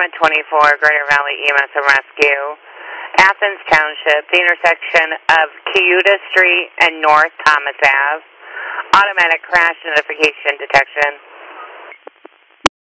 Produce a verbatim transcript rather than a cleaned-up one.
Department twenty-four, Greater Valley E M S and Rescue, Athens Township, the intersection of Cayuta Street and North Thomas Avenue. Automatic crash notification detection.